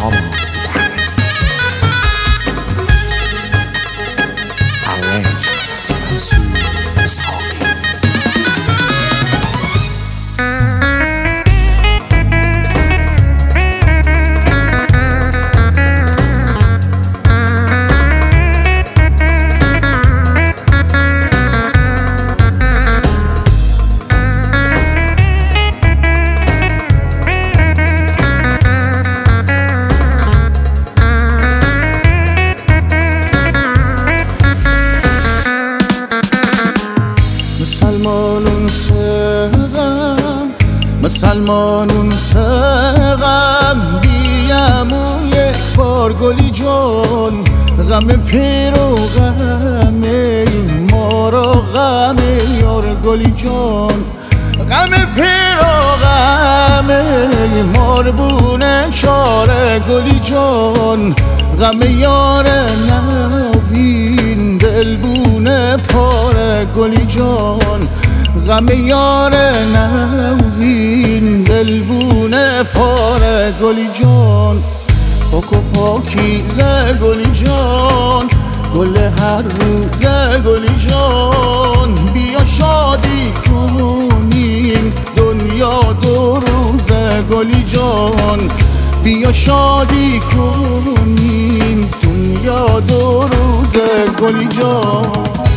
سامان Arrangement منصور اسحاقی. مسلمانون سقم بیامون یک بار گلی جان، غم پیر و غم ما را غم یار گلی جان، غم پیر و غم مار بونه چاره گلی جان، غم یار نوین دل بونه پاره گلی جان، غم یار نوین دلبونه پاره گلی جان، پاک و پاکیزه گلی جان، گل هر روزه گلی جان، بیا شادی کنیم دنیا دو روزه گلی جان، بیا شادی کنیم دنیا دو روزه گلی جان.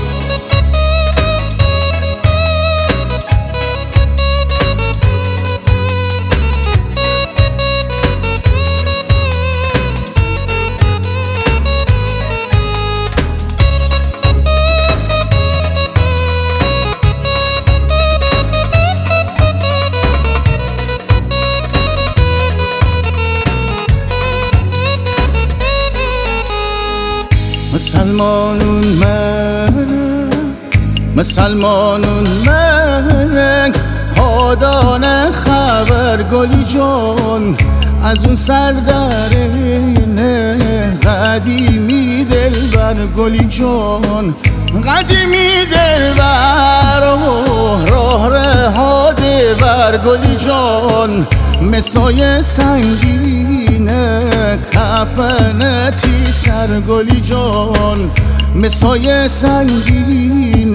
مسلمانون من هادان خبر گلی جان، از اون سردرین قدیمی دلبر گلی جان، قدیمی دلبر راه رهاده بر گلی جان، مسای سنگین کفنتی سر گلی جان، مسای سنگین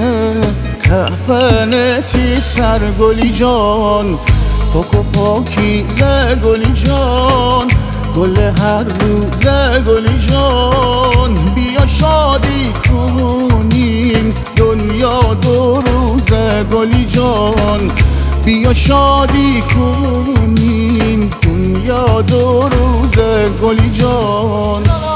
کفنتی سر گلی جان، پاک و پاکیزه گلی جان، گل هر روزه گلی جان، بیا شادی کنیم دنیا دو روزه گلی جان، بیا شادی کنیم دنیا دو روزه گلی جان.